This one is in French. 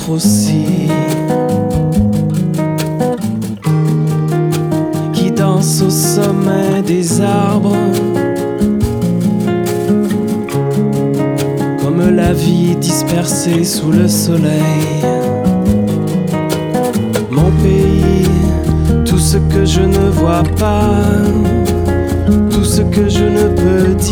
peut-être aussi, qui danse au sommet des arbres, comme la vie dispersée sous le soleil. Mon pays, tout ce que je ne vois pas, tout ce que je ne peux